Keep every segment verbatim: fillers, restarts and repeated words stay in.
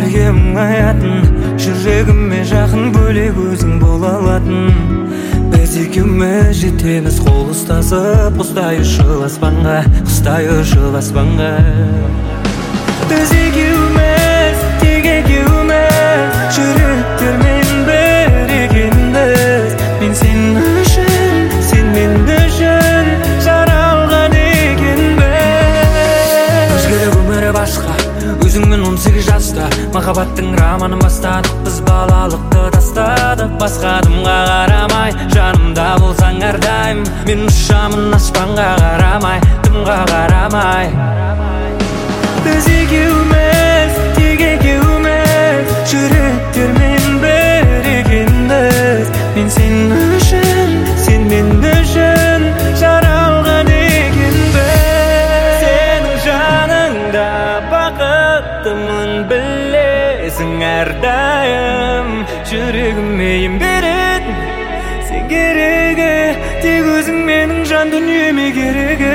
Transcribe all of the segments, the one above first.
біргемін аятын, жүрегіме жақын бөлек өзің бола алатын. Біз екеуміз жетеміз қол ұстасып, құстай ұшыл аспанға, құстай ұшыл аспанға. Біз екеуміз, тек екеуміз, жүректермен бір екенбіз. Мен сен үшін, сен мен үшін жаралған екенбіз. Өзгерек өмірі басқа, өзіңмен он сегіз жаста махаббаттың романын бастадық. Біз балалықты тастадық, басқа адамға қарамай, жанымда болсаң әрдайым. Мен ұшамын аспанға қарамай, дымға қарамай. Біз екеуміз, тек екеуміз, жүректермен бір екенбіз. Мен сен үшін, сен мен үшін жаралған екенбіз. Сенің жаныңда бақыттымын білесің әрдайым. Жүрегіме ем беретін сен керегі, тек өзің менің жан дүниеме керегі.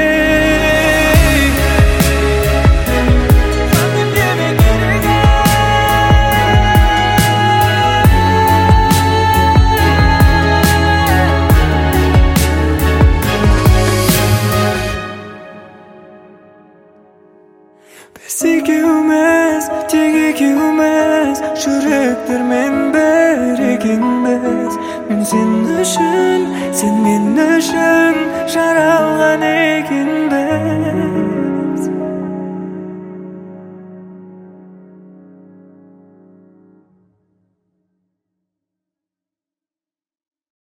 Біз екеуміз, тек екеуміз, жүректермен бір екенбіз. Мен сен үшін, сен мен үшін жаралған екен.